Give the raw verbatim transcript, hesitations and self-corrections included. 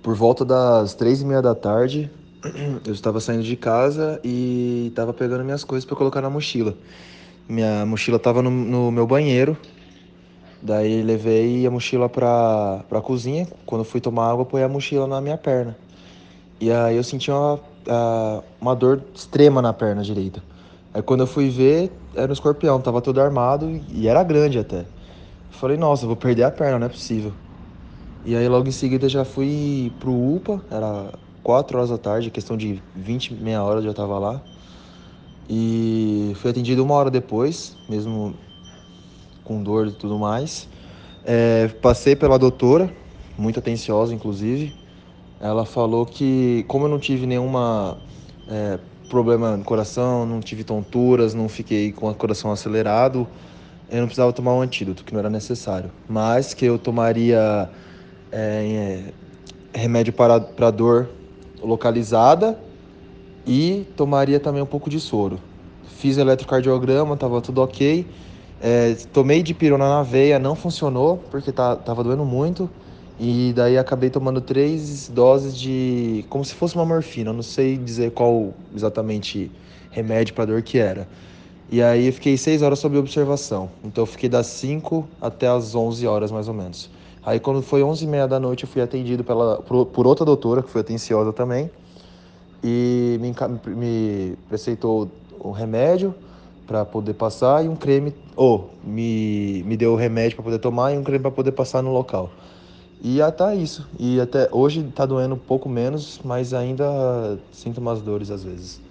Por volta das três e meia da tarde, eu estava saindo de casa e estava pegando minhas coisas para colocar na mochila. Minha mochila estava no, no meu banheiro, daí levei a mochila para para cozinha. Quando fui tomar água, põe a mochila na minha perna. E aí eu senti uma, a- uma dor extrema na perna direita. Aí quando eu fui ver, era um escorpião, tava todo armado e era grande até. Falei, nossa, eu vou perder a perna, não é possível. E aí logo em seguida já fui pro UPA, era quatro horas da tarde, questão de vinte meia hora eu já tava lá. E fui atendido uma hora depois, mesmo com dor e tudo mais. É, passei pela doutora, muito atenciosa inclusive. Ela falou que como eu não tive nenhuma é, problema no coração, não tive tonturas, não fiquei com o coração acelerado, eu não precisava tomar um antídoto, que não era necessário. Mas que eu tomaria é, remédio para, para dor localizada e tomaria também um pouco de soro. Fiz eletrocardiograma, tava tudo ok. É, tomei dipirona na veia, não funcionou porque tá, tava doendo muito. E daí acabei tomando três doses de, como se fosse uma morfina, eu não sei dizer qual exatamente remédio para dor que era. E aí eu fiquei seis horas sob observação. Então eu fiquei das cinco até as onze horas mais ou menos. Aí quando foi onze e meia da noite eu fui atendido pela, por, por outra doutora, que foi atenciosa também. E me, enca- me receitou um remédio para poder passar e um creme. Ou me, me deu o remédio para poder tomar e um creme para poder passar no local. E até isso. E até hoje tá doendo um pouco menos, mas ainda sinto umas dores às vezes.